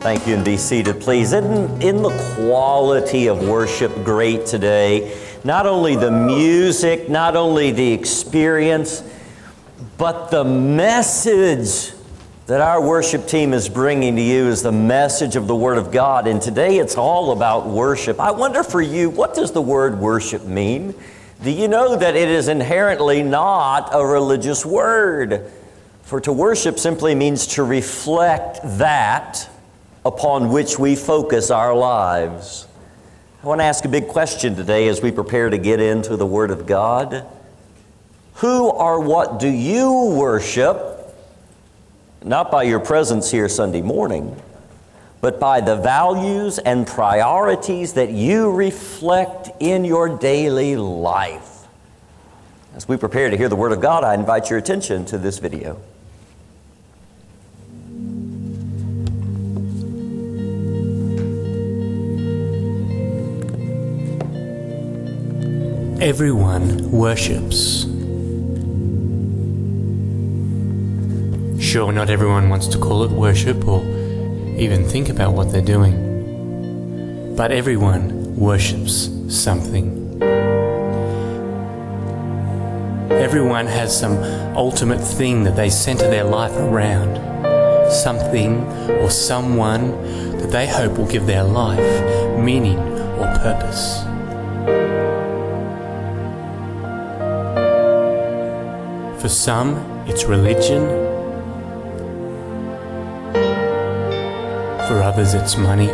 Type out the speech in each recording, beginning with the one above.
Thank you, and be seated, please. Isn't the quality of worship great today? Not only the music, not only the experience, but the message that our worship team is bringing to you is the message of the Word of God. And today it's all about worship. I wonder for you, what does the word worship mean? Do you know that it is inherently not a religious word? For to worship simply means to reflect that upon which we focus our lives. I want to ask a big question today as we prepare to get into the Word of God. Who or what do you worship? Not by your presence here Sunday morning, but by the values and priorities that you reflect in your daily life. As we prepare to hear the Word of God, I invite your attention to this video. Everyone worships. Sure, not everyone wants to call it worship or even think about what they're doing. But everyone worships something. Everyone has some ultimate thing that they center their life around. Something or someone that they hope will give their life meaning or purpose. For some, it's religion. For others, it's money.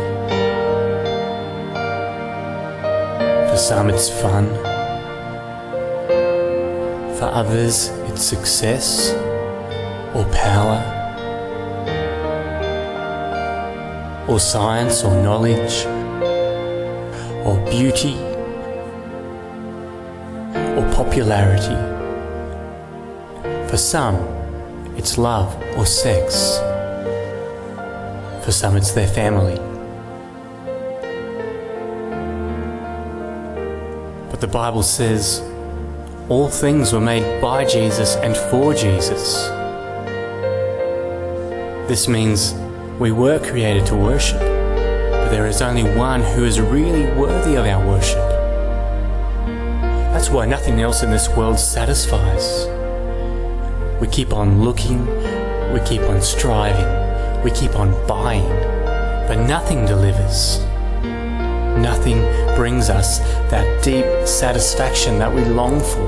For some, it's fun. For others, it's success or power or science or knowledge or beauty or popularity. For some, it's love or sex. For some, it's their family. But the Bible says, all things were made by Jesus and for Jesus. This means we were created to worship, but there is only one who is really worthy of our worship. That's why nothing else in this world satisfies. We keep on looking, we keep on striving, we keep on buying, but nothing delivers. Nothing brings us that deep satisfaction that we long for.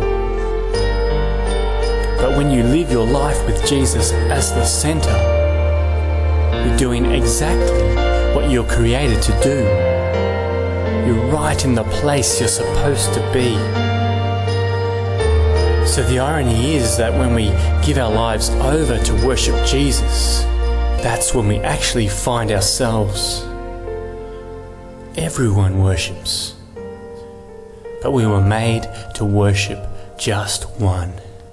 But when you live your life with Jesus as the center, you're doing exactly what you're created to do. You're right in the place you're supposed to be. So the irony is that when we give our lives over to worship Jesus, that's when we actually find ourselves. Everyone worships, but we were made to worship just one.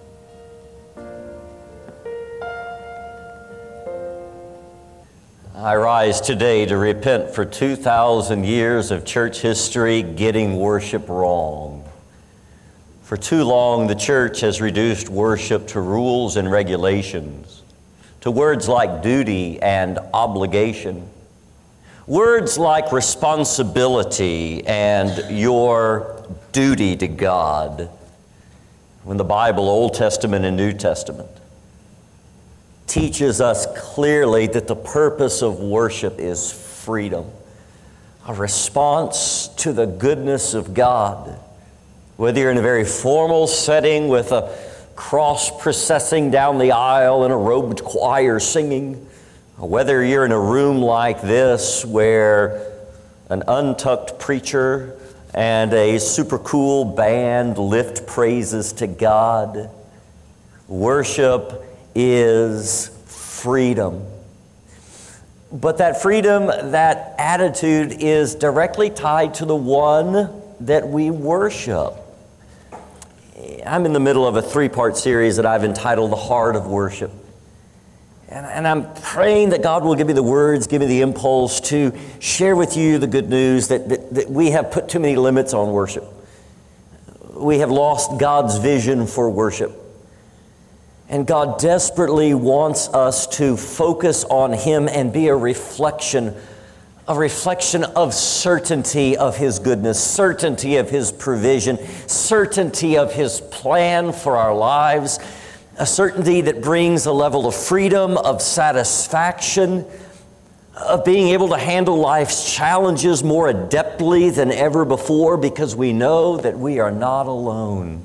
I rise today to repent for 2,000 years of church history getting worship wrong. For too long, the church has reduced worship to rules and regulations, to words like duty and obligation, words like responsibility and your duty to God, when the Bible, Old Testament and New Testament, teaches us clearly that the purpose of worship is freedom, a response to the goodness of God. Whether you're in a very formal setting with a cross processing down the aisle and a robed choir singing, or whether you're in a room like this where an untucked preacher and a super cool band lift praises to God, worship is freedom. But that freedom, that attitude is directly tied to the one that we worship. I'm in the middle of a 3-part series that I've entitled The Heart of Worship. And I'm praying that God will give me the words, give me the impulse to share with you the good news that we have put too many limits on worship. We have lost God's vision for worship. And God desperately wants us to focus on Him and be a reflection of certainty of His goodness, certainty of His provision, certainty of His plan for our lives, a certainty that brings a level of freedom, of satisfaction, of being able to handle life's challenges more adeptly than ever before because we know that we are not alone.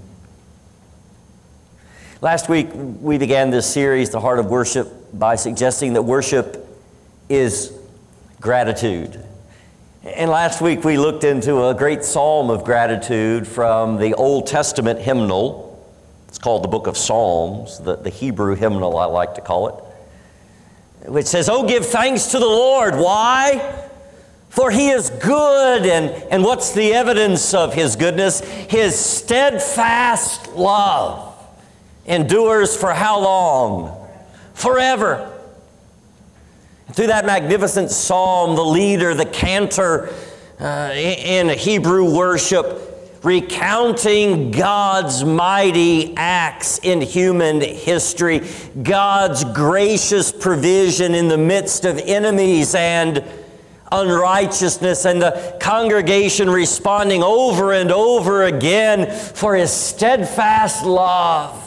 Last week, we began this series, The Heart of Worship, by suggesting that worship is gratitude. And last week, we looked into a great psalm of gratitude from the Old Testament hymnal. It's called the Book of Psalms, the Hebrew hymnal, I like to call it, which says, "Oh, give thanks to the Lord." Why? For He is good. And what's the evidence of His goodness? His steadfast love endures for how long? Forever. Through that magnificent psalm, the leader, the cantor in Hebrew worship, recounting God's mighty acts in human history, God's gracious provision in the midst of enemies and unrighteousness, and the congregation responding over and over again, for His steadfast love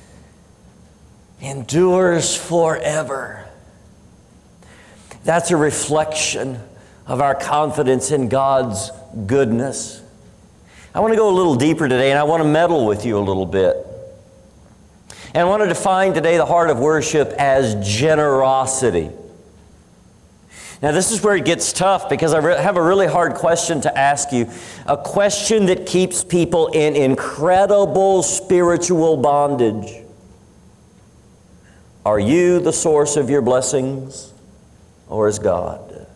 endures forever. That's a reflection of our confidence in God's goodness. I want to go a little deeper today, and I want to meddle with you a little bit. And I want to define today the heart of worship as generosity. Now, this is where it gets tough because I have a really hard question to ask you, a question that keeps people in incredible spiritual bondage. Are you the source of your blessings, or is God?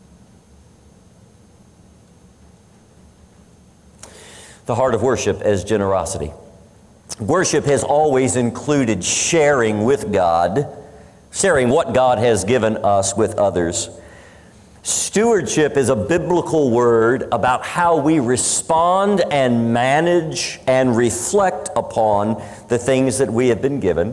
The heart of worship as generosity. Worship has always included sharing with God, sharing what God has given us with others. Stewardship is a biblical word about how we respond and manage and reflect upon the things that we have been given,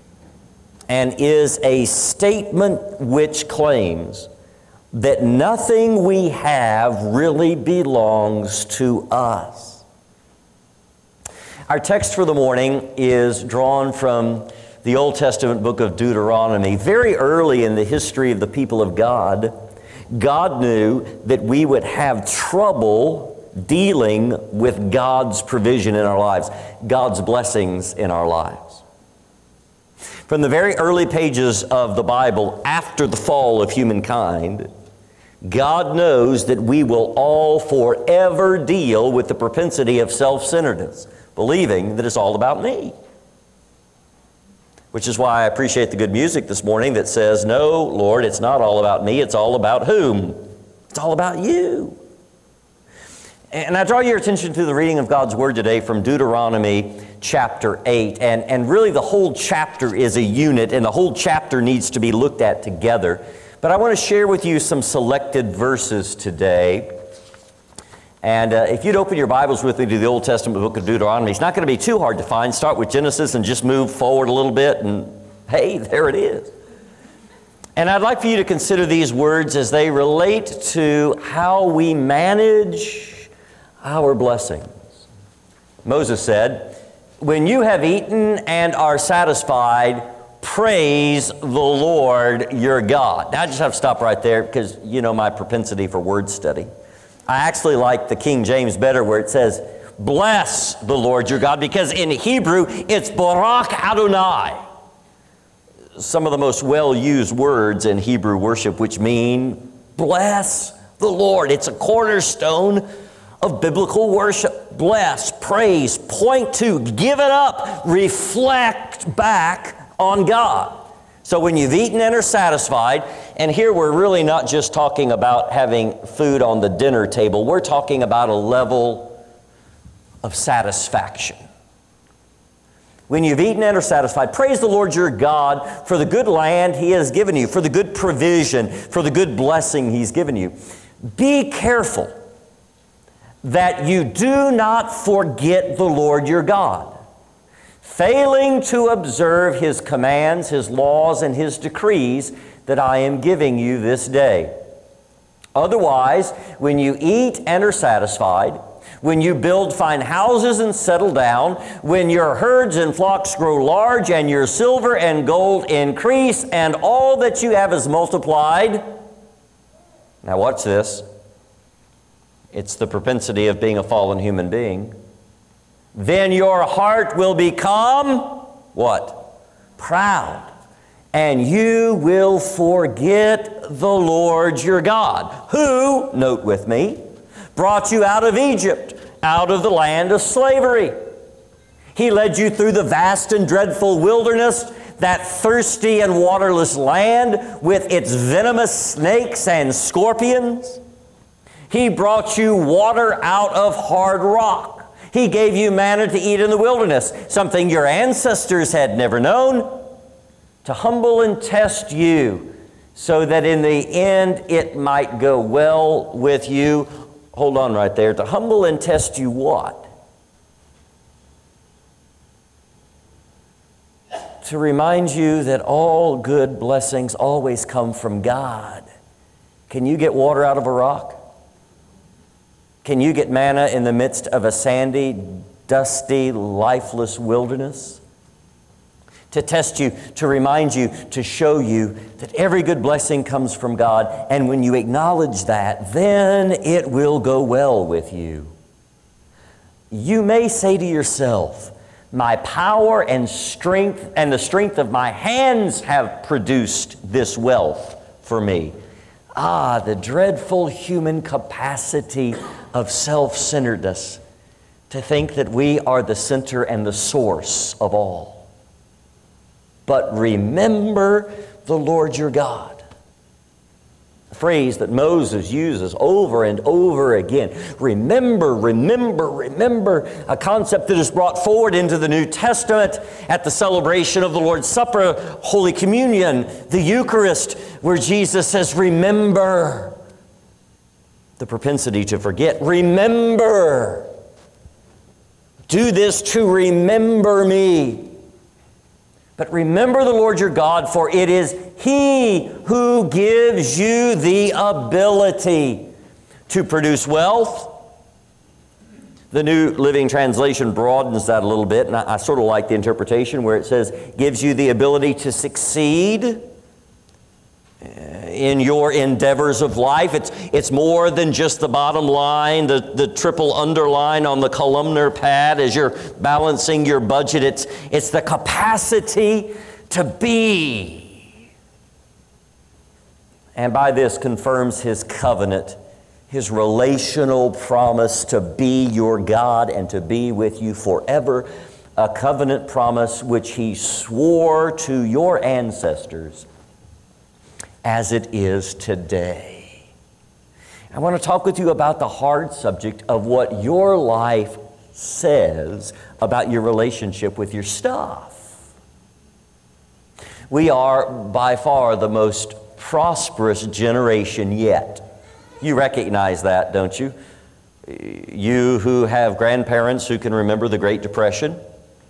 and is a statement which claims that nothing we have really belongs to us. Our text for the morning is drawn from the Old Testament book of Deuteronomy. Very early in the history of the people of God, God knew that we would have trouble dealing with God's provision in our lives, God's blessings in our lives. From the very early pages of the Bible, after the fall of humankind, God knows that we will all forever deal with the propensity of self-centeredness, believing that it's all about me. Which is why I appreciate the good music this morning that says, "No, Lord, it's not all about me, it's all about whom? It's all about you." And I draw your attention to the reading of God's Word today from Deuteronomy chapter 8. And really the whole chapter is a unit, and the whole chapter needs to be looked at together. But I want to share with you some selected verses today. And if you'd open your Bibles with me to the Old Testament book of Deuteronomy, it's not going to be too hard to find. Start with Genesis and just move forward a little bit, and hey, there it is. And I'd like for you to consider these words as they relate to how we manage our blessings. Moses said, "When you have eaten and are satisfied, praise the Lord your God." Now I just have to stop right there because you know my propensity for word study. I actually like the King James better where it says, "Bless the Lord your God," because in Hebrew it's Barak Adonai. Some of the most well-used words in Hebrew worship which mean bless the Lord. It's a cornerstone of biblical worship. Bless, praise, point to, give it up, reflect back on God. So when you've eaten and are satisfied, and here we're really not just talking about having food on the dinner table, we're talking about a level of satisfaction. When you've eaten and are satisfied, praise the Lord your God for the good land He has given you, for the good provision, for the good blessing He's given you. Be careful that you do not forget the Lord your God. failing to observe His commands, His laws, and His decrees that I am giving you this day. Otherwise, when you eat and are satisfied, when you build fine houses and settle down, when your herds and flocks grow large, and your silver and gold increase, and all that you have is multiplied. Now watch this. It's the propensity of being a fallen human being. Then your heart will become, what? Proud. And you will forget the Lord your God, who, note with me, brought you out of Egypt, out of the land of slavery. He led you through the vast and dreadful wilderness, that thirsty and waterless land with its venomous snakes and scorpions. He brought you water out of hard rock. He gave you manna to eat in the wilderness, something your ancestors had never known, to humble and test you, so that in the end it might go well with you. Hold on right there. To humble and test you what? To remind you that all good blessings always come from God. Can you get water out of a rock? Can you get manna in the midst of a sandy, dusty, lifeless wilderness? To test you, to remind you, to show you that every good blessing comes from God. And when you acknowledge that, then it will go well with you. You may say to yourself, my power and strength and the strength of my hands have produced this wealth for me. Ah, the dreadful human capacity of self-centeredness to think that we are the center and the source of all. But remember the Lord your God. A phrase that Moses uses over and over again. Remember, remember, remember. A concept that is brought forward into the New Testament at the celebration of the Lord's Supper, Holy Communion, the Eucharist, where Jesus says, remember. The propensity to forget. Remember. Do this to remember me. But remember the Lord your God, for it is He who gives you the ability to produce wealth. The New Living Translation broadens that a little bit, and I sort of like the interpretation where it says, gives you the ability to succeed in your endeavors of life. It's more than just the bottom line, the triple underline on the columnar pad as you're balancing your budget. It's the capacity to be. And by this confirms His covenant, His relational promise to be your God and to be with you forever. A covenant promise which He swore to your ancestors as it is today. I want to talk with you about the hard subject of what your life says about your relationship with your stuff. We are by far the most prosperous generation yet. You recognize that, don't you? You who have grandparents who can remember the Great Depression.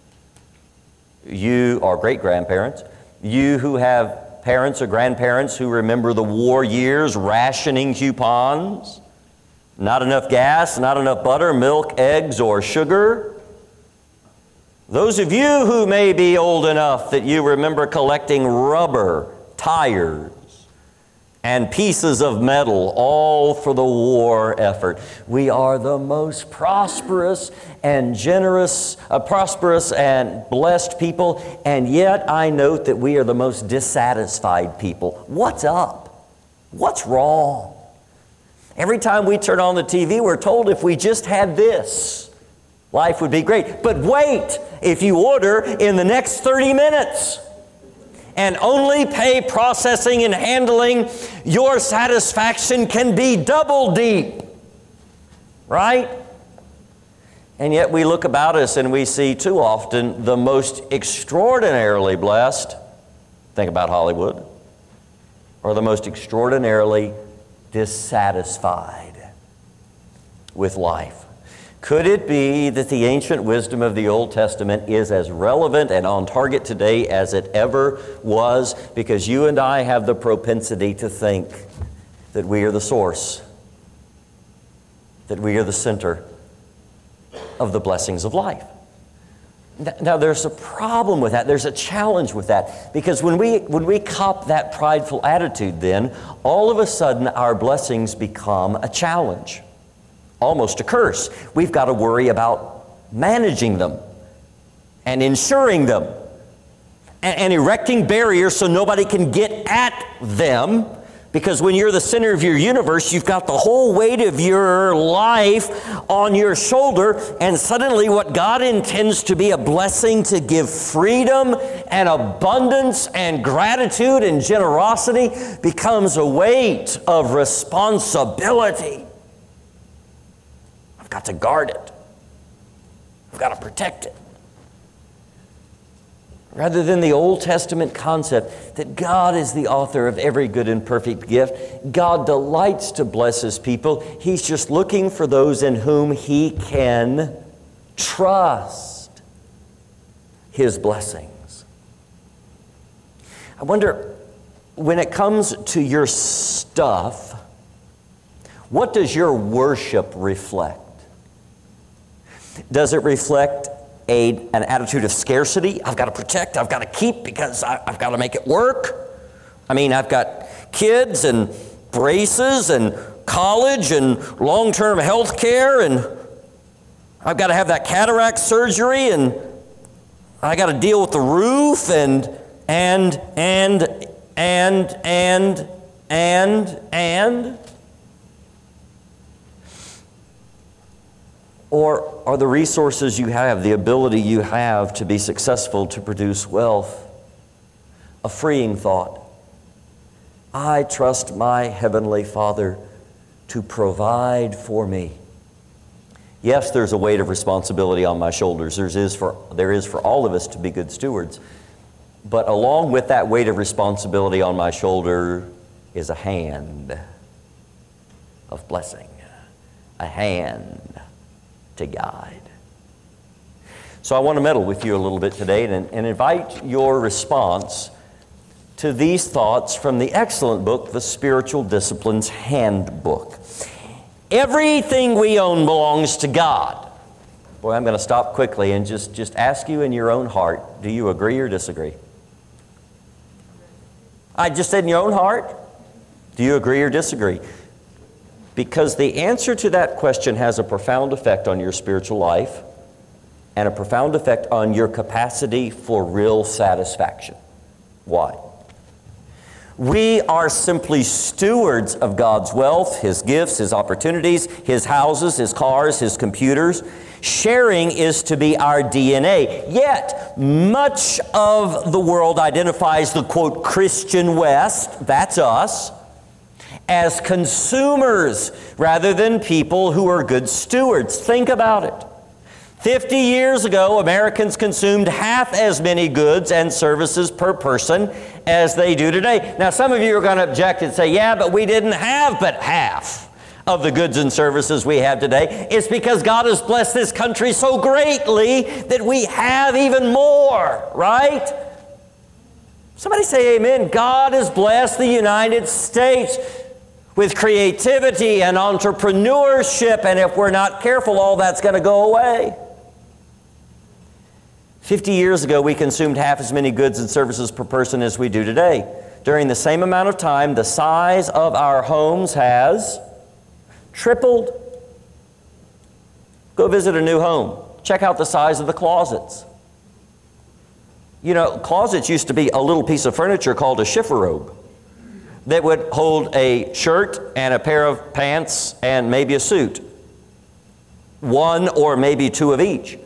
You are great-grandparents. You who have parents or grandparents who remember the war years, rationing coupons, not enough gas, not enough butter, milk, eggs, or sugar. Those of you who may be old enough that you remember collecting rubber, tires, and pieces of metal, all for the war effort. We are the most prosperous and generous, prosperous and blessed people, and yet I note that we are the most dissatisfied people. What's up? What's wrong? Every time we turn on the TV, we're told if we just had this, life would be great. But wait, if you order in the next 30 minutes, and only pay processing and handling, your satisfaction can be double deep. Right? And yet we look about us and we see too often the most extraordinarily blessed, think about Hollywood, or the most extraordinarily dissatisfied with life. Could it be that the ancient wisdom of the Old Testament is as relevant and on target today as it ever was? Because you and I have the propensity to think that we are the source, that we are the center of the blessings of life. Now, there's a problem with that. There's a challenge with that. Because when we cop that prideful attitude, then, all of a sudden, our blessings become a challenge, almost a curse. We've got to worry about managing them and ensuring them and erecting barriers so nobody can get at them. Because when you're the center of your universe, you've got the whole weight of your life on your shoulder, and suddenly what God intends to be a blessing to give freedom and abundance and gratitude and generosity becomes a weight of responsibility. I've got to guard it. I've got to protect it. Rather than the Old Testament concept that God is the author of every good and perfect gift, God delights to bless His people. He's just looking for those in whom He can trust His blessings. I wonder, when it comes to your stuff, what does your worship reflect? Does it reflect an attitude of scarcity? I've got to protect, I've got to keep, because I've got to make it work. I mean, I've got kids and braces and college and long-term health care, and I've got to have that cataract surgery, and I got to deal with the roof, and. Or are the resources you have, the ability you have to be successful, to produce wealth, a freeing thought? I trust my Heavenly Father to provide for me. Yes, there's a weight of responsibility on my shoulders. There is for all of us to be good stewards. But along with that weight of responsibility on my shoulder is a hand of blessing, a hand to guide. So I want to meddle with you a little bit today and invite your response to these thoughts from the excellent book, The Spiritual Disciplines Handbook. Everything we own belongs to God. Boy, I'm going to stop quickly and just ask you in your own heart, do you agree or disagree? I just said in your own heart, do you agree or disagree? Because the answer to that question has a profound effect on your spiritual life and a profound effect on your capacity for real satisfaction. Why? We are simply stewards of God's wealth, His gifts, His opportunities, His houses, His cars, His computers. Sharing is to be our DNA. Yet, much of the world identifies the, quote, Christian West, that's us, as consumers rather than people who are good stewards. Think about it. 50 years ago, Americans consumed half as many goods and services per person as they do today. Now, some of you are going to object and say, yeah, but we didn't have but half of the goods and services we have today. It's because God has blessed this country so greatly that we have even more, right? Somebody say amen. God has blessed the United States with creativity and entrepreneurship, and if we're not careful, all that's going to go away. 50 years ago, we consumed half as many goods and services per person as we do today. During the same amount of time, the size of our homes has tripled. Go visit a new home. Check out the size of the closets. You know, closets used to be a little piece of furniture called a chifforobe that would hold a shirt and a pair of pants and maybe a suit. One or maybe two of each.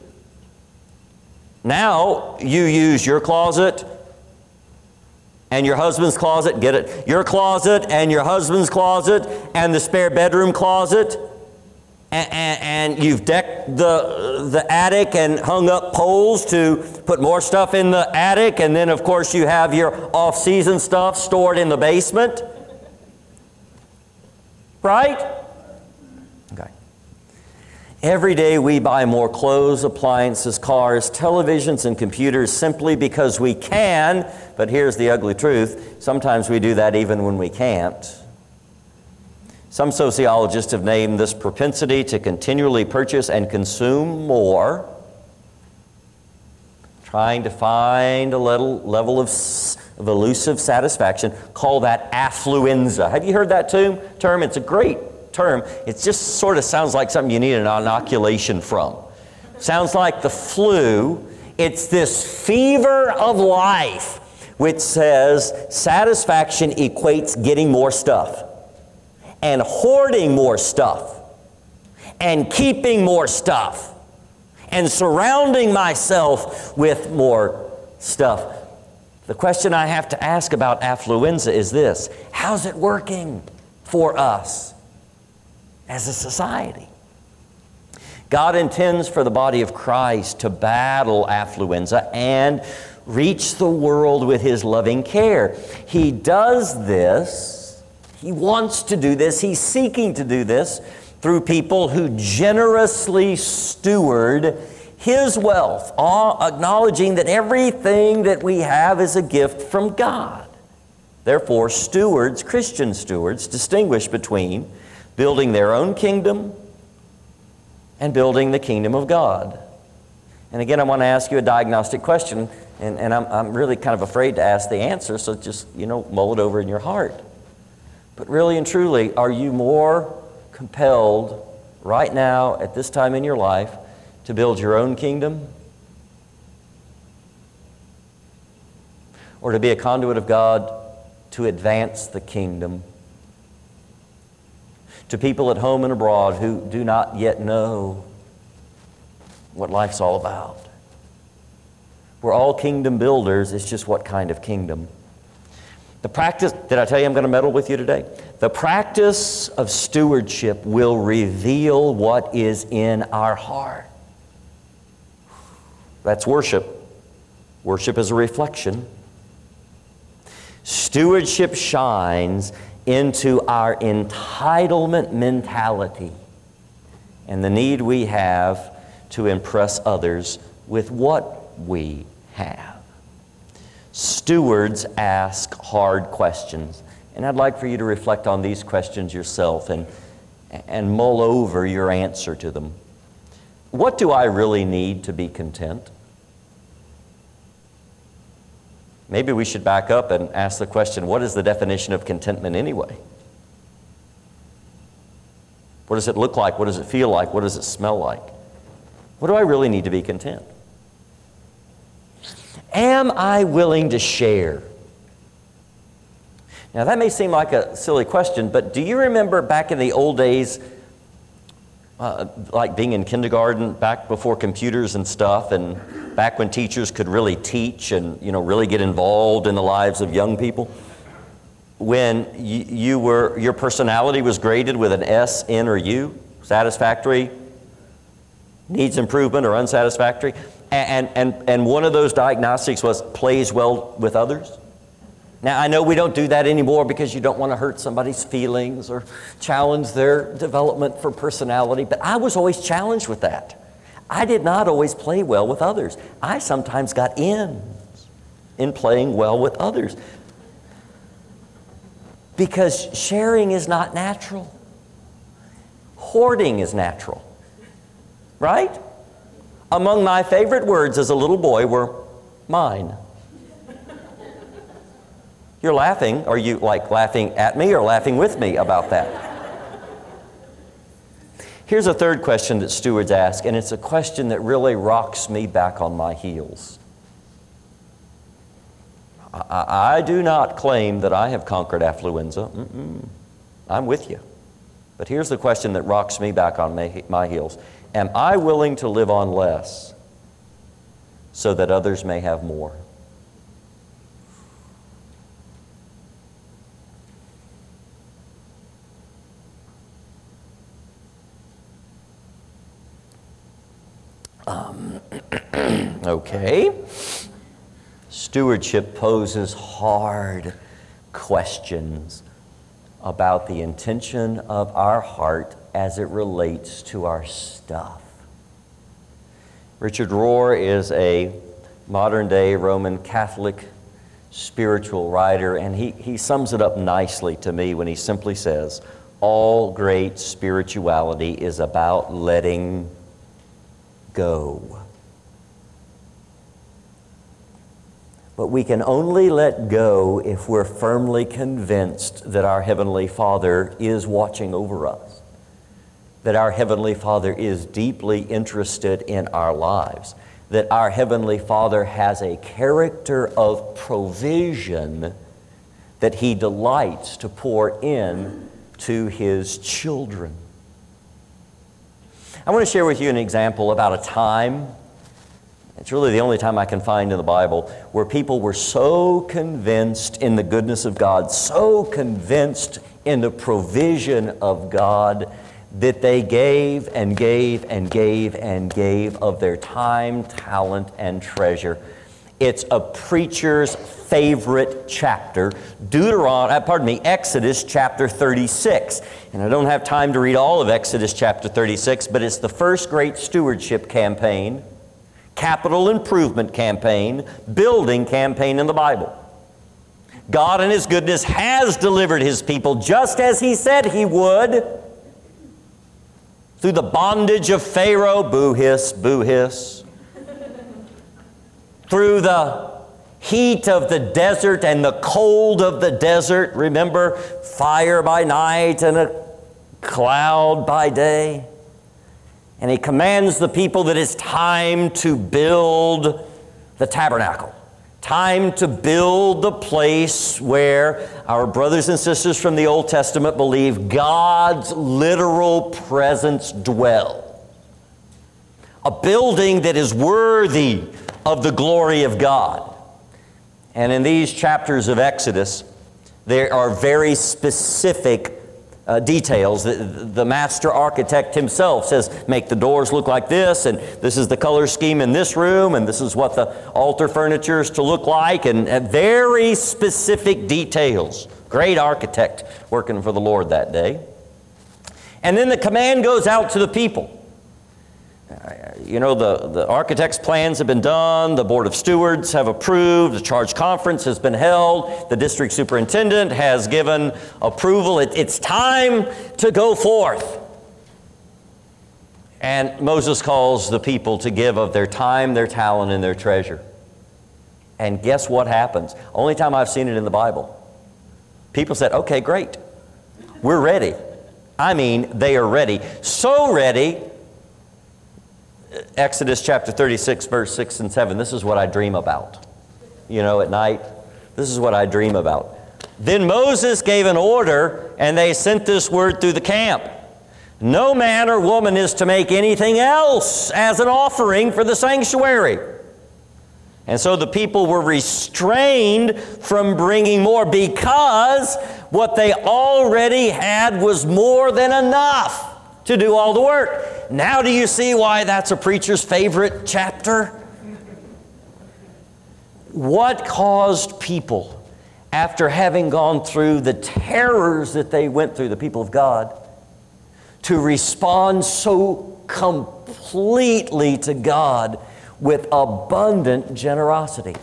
Now, you use your closet and your husband's closet, get it? Your closet and your husband's closet and the spare bedroom closet, and you've decked the attic and hung up poles to put more stuff in the attic, and then of course you have your off-season stuff stored in the basement. Right? Okay. Every day we buy more clothes, appliances, cars, televisions, and computers simply because we can, but here's the ugly truth, sometimes we do that even when we can't. Some sociologists have named this propensity to continually purchase and consume more, trying to find a level of elusive satisfaction, call that affluenza. Have you heard that term? It's a great term. It just sort of sounds like something you need an inoculation from. Sounds like the flu. It's this fever of life which says satisfaction equates getting more stuff and hoarding more stuff and keeping more stuff and surrounding myself with more stuff. The question I have to ask about affluenza is this: how's it working for us as a society? God intends for the body of Christ to battle affluenza and reach the world with His loving care. He does this, He wants to do this, He's seeking to do this through people who generously steward His wealth, acknowledging that everything that we have is a gift from God. Therefore, stewards, Christian stewards, distinguish between building their own kingdom and building the kingdom of God. And again, I want to ask you a diagnostic question, and I'm really kind of afraid to ask the answer, so just, mull it over in your heart. But really and truly, are you more compelled right now, at this time in your life, to build your own kingdom? Or to be a conduit of God to advance the kingdom to people at home and abroad who do not yet know what life's all about? We're all kingdom builders. It's just what kind of kingdom? The practice, did I tell you I'm going to meddle with you today? The practice of stewardship will reveal what is in our heart. That's worship. Worship is a reflection. Stewardship shines into our entitlement mentality and the need we have to impress others with what we have. Stewards ask hard questions, and I'd like for you to reflect on these questions yourself and mull over your answer to them. What do I really need to be content? Maybe we should back up and ask the question, what is the definition of contentment anyway? What does it look like? What does it feel like? What does it smell like? What do I really need to be content? Am I willing to share? Now that may seem like a silly question, but do you remember back in the old days, like being in kindergarten, back before computers and stuff, and back when teachers could really teach and really get involved in the lives of young people? When your personality was graded with an S, N, or U, satisfactory, needs improvement, or unsatisfactory, and one of those diagnostics was plays well with others. Now, I know we don't do that anymore because you don't want to hurt somebody's feelings or challenge their development for personality, but I was always challenged with that. I did not always play well with others. I sometimes got ends in playing well with others because sharing is not natural. Hoarding is natural, right? Among my favorite words as a little boy were mine. You're laughing. Are you laughing at me or laughing with me about that? Here's a third question that stewards ask, and it's a question that really rocks me back on my heels. I do not claim that I have conquered affluenza. I'm with you. But here's the question that rocks me back on my heels. Am I willing to live on less so that others may have more? Okay. Stewardship poses hard questions about the intention of our heart as it relates to our stuff. Richard Rohr is a modern-day Roman Catholic spiritual writer, and he sums it up nicely to me when he simply says, all great spirituality is about letting go. But we can only let go if we're firmly convinced that our Heavenly Father is watching over us, that our Heavenly Father is deeply interested in our lives, that our Heavenly Father has a character of provision that He delights to pour in to His children. I want to share with you an example about a time, it's really the only time I can find in the Bible, where people were so convinced in the goodness of God, so convinced in the provision of God, that they gave and gave and gave and gave of their time, talent, and treasure. It's a preacher's favorite chapter, Exodus chapter 36. And I don't have time to read all of Exodus chapter 36, but it's the first great stewardship campaign, capital improvement campaign, building campaign in the Bible. God in His goodness has delivered His people just as He said He would, through the bondage of Pharaoh, boo hiss, through the heat of the desert and the cold of the desert. Remember, fire by night and a cloud by day. And He commands the people that it's time to build the tabernacle. Time to build the place where our brothers and sisters from the Old Testament believe God's literal presence dwells. A building that is worthy of the glory of God. And in these chapters of Exodus, there are very specific details. The master architect himself says, make the doors look like this, and this is the color scheme in this room, and this is what the altar furniture is to look like, and very specific details. Great architect working for the Lord that day. And then the command goes out to the people. You know, the architect's plans have been done, the board of stewards have approved, the charge conference has been held, the district superintendent has given approval. It's time to go forth. And Moses calls the people to give of their time, their talent, and their treasure. And guess what happens? Only time I've seen it in the Bible. People said, okay, great. We're ready. I mean, they are ready. So ready, Exodus chapter 36, verse 6 and 7. This is what I dream about. You know, at night, this is what I dream about. Then Moses gave an order, and they sent this word through the camp. No man or woman is to make anything else as an offering for the sanctuary. And so the people were restrained from bringing more because what they already had was more than enough to do all the work. Now do you see why that's a preacher's favorite chapter? What caused people, after having gone through the terrors that they went through, the people of God, to respond so completely to God with abundant generosity?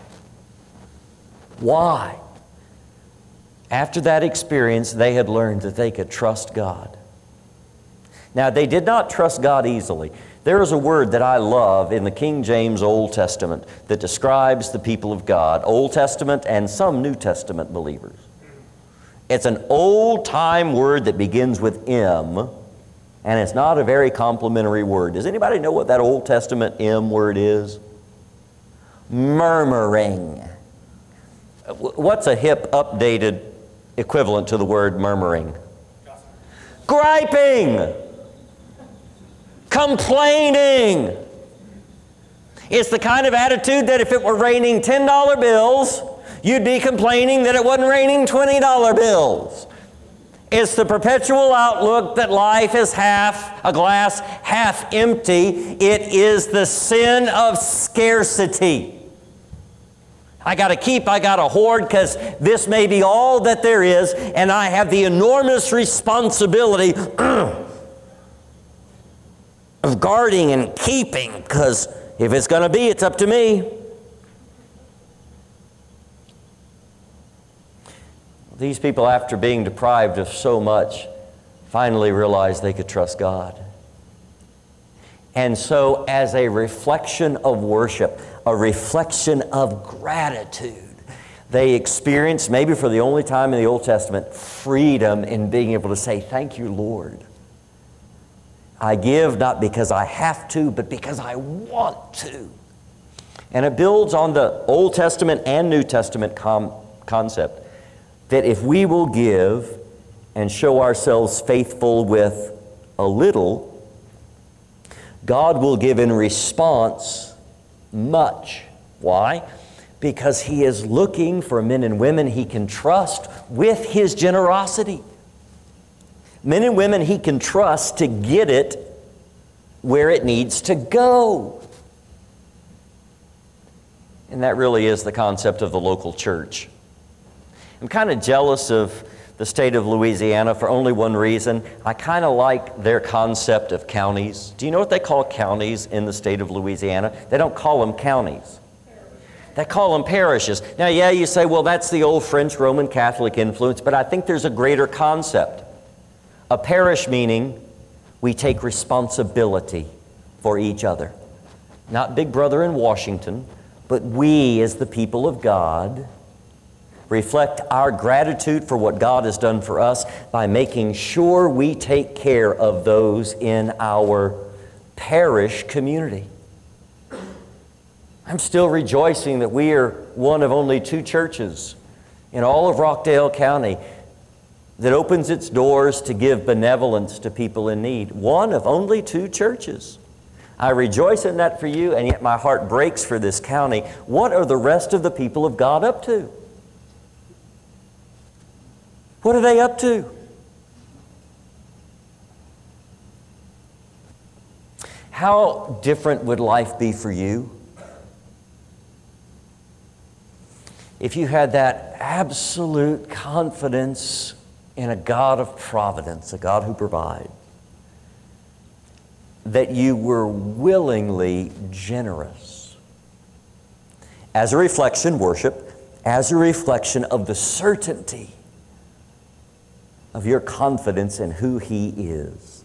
Why? After that experience, they had learned that they could trust God. Now, they did not trust God easily. There is a word that I love in the King James Old Testament that describes the people of God, Old Testament and some New Testament believers. It's an old-time word that begins with M, and it's not a very complimentary word. Does anybody know what that Old Testament M word is? Murmuring. What's a hip, updated equivalent to the word murmuring? Griping. Complaining. It's the kind of attitude that if it were raining $10 bills, you'd be complaining that it wasn't raining $20 bills. It's the perpetual outlook that life is a glass half empty. It is the sin of scarcity. I got to keep, I got to hoard because this may be all that there is, and I have the enormous responsibility of guarding and keeping, because if it's going to be, it's up to me. These people, after being deprived of so much, finally realized they could trust God. And so, as a reflection of worship, a reflection of gratitude, they experienced, maybe for the only time in the Old Testament, freedom in being able to say, thank you, Lord. I give not because I have to, but because I want to. And it builds on the Old Testament and New Testament concept that if we will give and show ourselves faithful with a little, God will give in response much. Why? Because He is looking for men and women He can trust with His generosity. Men and women He can trust to get it where it needs to go. And that really is the concept of the local church. I'm kind of jealous of the state of Louisiana for only one reason. I kind of like their concept of counties. Do you know what they call counties in the state of Louisiana? They don't call them counties. They call them parishes. Now, yeah, you say, well, that's the old French Roman Catholic influence, but I think there's a greater concept. A parish meaning we take responsibility for each other. Not Big Brother in Washington, but we as the people of God reflect our gratitude for what God has done for us by making sure we take care of those in our parish community. I'm still rejoicing that we are one of only 2 churches in all of Rockdale County that opens its doors to give benevolence to people in need. One of only 2 churches. I rejoice in that for you, and yet my heart breaks for this county. What are the rest of the people of God up to? What are they up to? How different would life be for you if you had that absolute confidence in a God of providence, a God who provides, that you were willingly generous as a reflection, worship, as a reflection of the certainty of your confidence in who He is.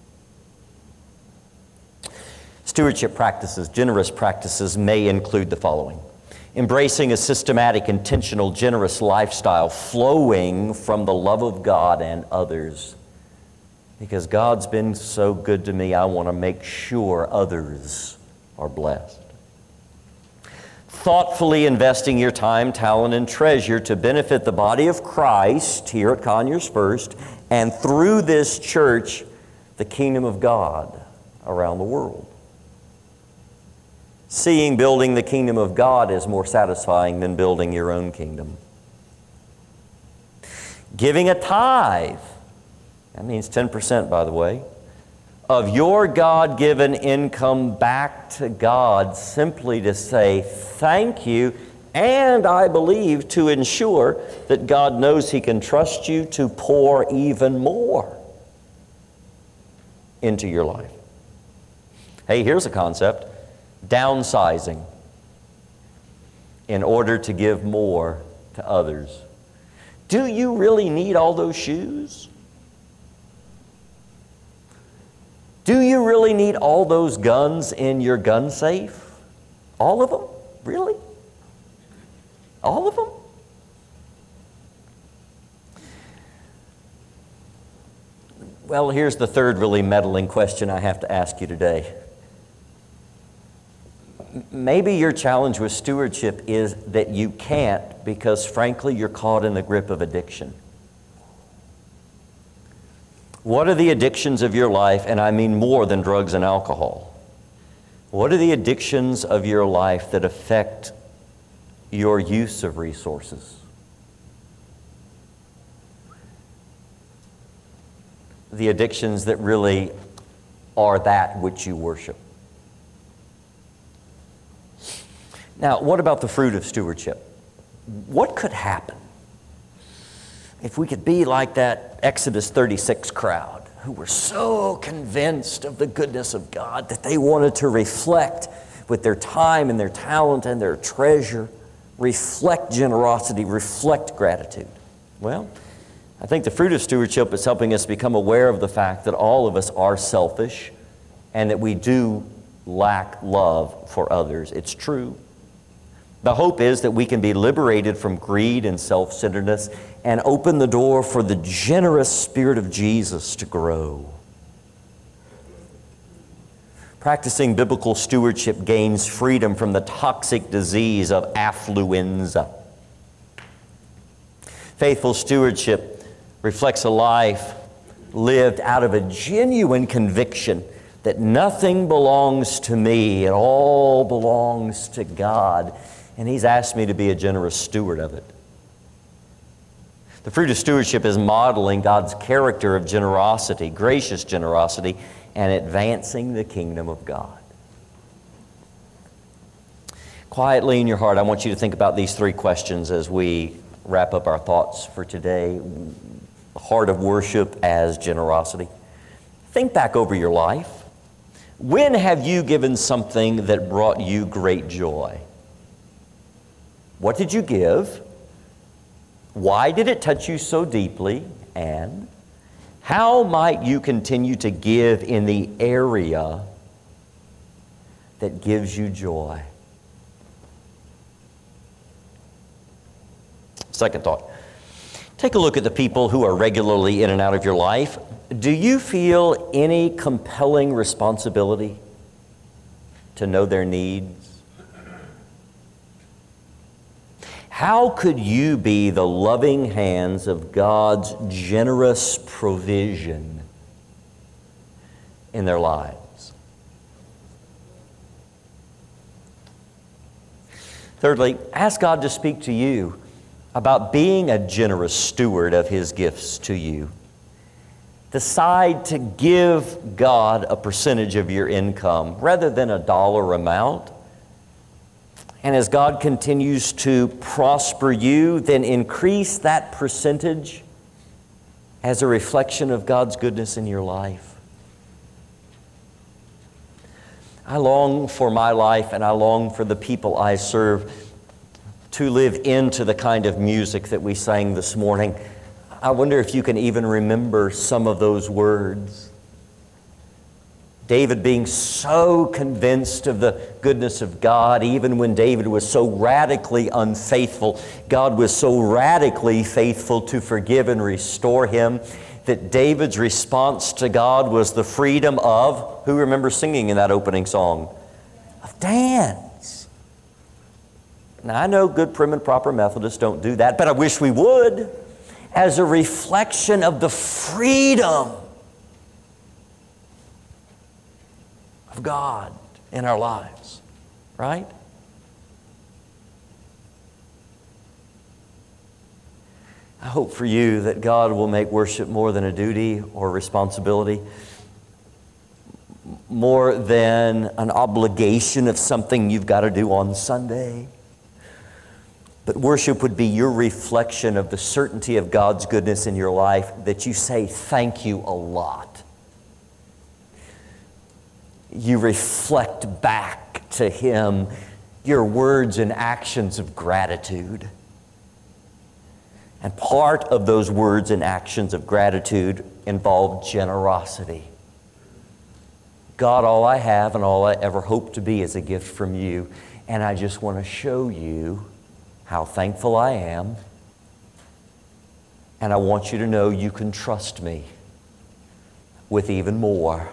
Stewardship practices, generous practices may include the following. Embracing a systematic, intentional, generous lifestyle flowing from the love of God and others. Because God's been so good to me, I want to make sure others are blessed. Thoughtfully investing your time, talent, and treasure to benefit the body of Christ here at Conyers First, and through this church, the kingdom of God around the world. Seeing building the kingdom of God is more satisfying than building your own kingdom. Giving a tithe, that means 10%, by the way, of your God-given income back to God, simply to say thank you, and I believe to ensure that God knows He can trust you to pour even more into your life. Hey, here's a concept. Downsizing in order to give more to others. Do you really need all those shoes? Do you really need all those guns in your gun safe? All of them? Really? All of them? Well, here's the third really meddling question I have to ask you today. Maybe your challenge with stewardship is that you can't because, frankly, you're caught in the grip of addiction. What are the addictions of your life? And I mean more than drugs and alcohol. What are the addictions of your life that affect your use of resources? The addictions that really are that which you worship. Now, what about the fruit of stewardship? What could happen if we could be like that Exodus 36 crowd who were so convinced of the goodness of God that they wanted to reflect with their time and their talent and their treasure, reflect generosity, reflect gratitude. Well, I think the fruit of stewardship is helping us become aware of the fact that all of us are selfish and that we do lack love for others. It's true. The hope is that we can be liberated from greed and self-centeredness and open the door for the generous Spirit of Jesus to grow. Practicing biblical stewardship gains freedom from the toxic disease of affluenza. Faithful stewardship reflects a life lived out of a genuine conviction that nothing belongs to me, it all belongs to God. And He's asked me to be a generous steward of it. The fruit of stewardship is modeling God's character of generosity, gracious generosity, and advancing the kingdom of God. Quietly in your heart, I want you to think about these three questions as we wrap up our thoughts for today. The heart of worship as generosity. Think back over your life. When have you given something that brought you great joy? What did you give? Why did it touch you so deeply? And how might you continue to give in the area that gives you joy? Second thought. Take a look at the people who are regularly in and out of your life. Do you feel any compelling responsibility to know their needs? How could you be the loving hands of God's generous provision in their lives? Thirdly, ask God to speak to you about being a generous steward of His gifts to you. Decide to give God a percentage of your income rather than a dollar amount. And as God continues to prosper you, then increase that percentage as a reflection of God's goodness in your life. I long for my life and I long for the people I serve to live into the kind of music that we sang this morning. I wonder if you can even remember some of those words. David being so convinced of the goodness of God, even when David was so radically unfaithful, God was so radically faithful to forgive and restore him that David's response to God was the freedom of, who remembers singing in that opening song? Of dance. Now I know good prim and proper Methodists don't do that, but I wish we would, as a reflection of the freedom of God in our lives, right? I hope for you that God will make worship more than a duty or responsibility, more than an obligation of something you've got to do on Sunday. But worship would be your reflection of the certainty of God's goodness in your life, that you say thank you a lot. You reflect back to Him your words and actions of gratitude. And part of those words and actions of gratitude involve generosity. God, all I have and all I ever hope to be is a gift from you. And I just want to show you how thankful I am. And I want you to know you can trust me with even more.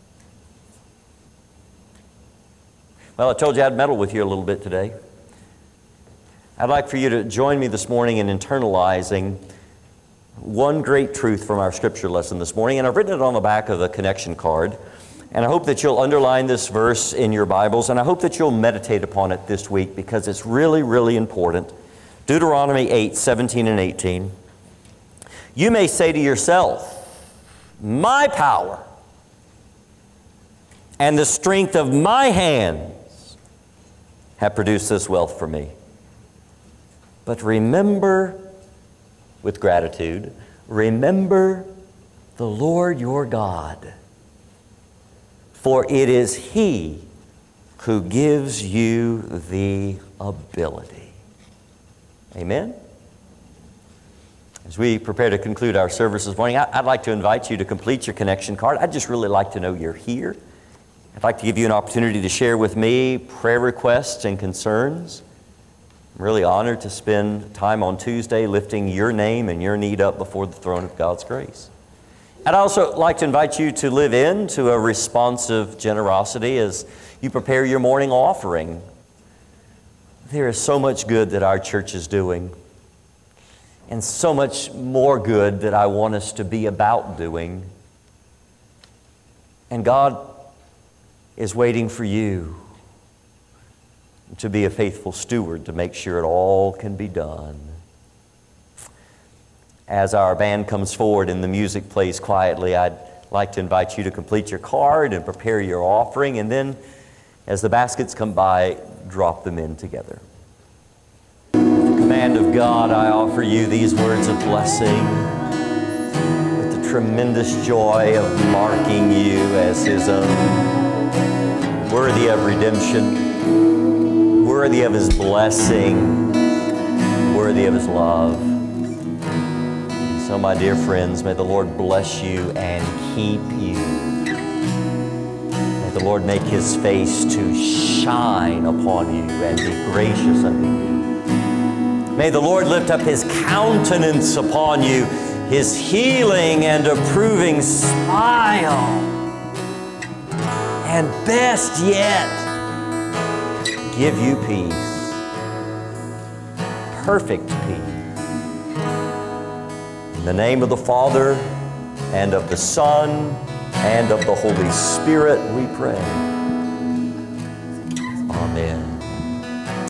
Well, I told you I'd meddle with you a little bit today. I'd like for you to join me this morning in internalizing one great truth from our scripture lesson this morning, and I've written it on the back of the connection card. And I hope that you'll underline this verse in your Bibles, and I hope that you'll meditate upon it this week because it's really, really important. Deuteronomy 8:17 and 18. You may say to yourself, my power and the strength of my hands have produced this wealth for me. But remember, with gratitude, remember the Lord your God, for it is He who gives you the ability. Amen? As we prepare to conclude our service this morning, I'd like to invite you to complete your connection card. I'd just really like to know you're here. I'd like to give you an opportunity to share with me prayer requests and concerns. I'm really honored to spend time on Tuesday lifting your name and your need up before the throne of God's grace. I'd also like to invite you to live into a responsive generosity as you prepare your morning offering. There is so much good that our church is doing, and so much more good that I want us to be about doing. And God is waiting for you to be a faithful steward to make sure it all can be done. As our band comes forward and the music plays quietly, I'd like to invite you to complete your card and prepare your offering, and then as the baskets come by, drop them in together. With the command of God, I offer you these words of blessing with the tremendous joy of marking you as His own, worthy of redemption, worthy of His blessing, worthy of His love. So, my dear friends, may the Lord bless you and keep you. May the Lord make His face to shine upon you and be gracious unto you. May the Lord lift up His countenance upon you, His healing and approving smile. And best yet, give you peace, perfect peace. In the name of the Father, and of the Son, and of the Holy Spirit, we pray. Amen.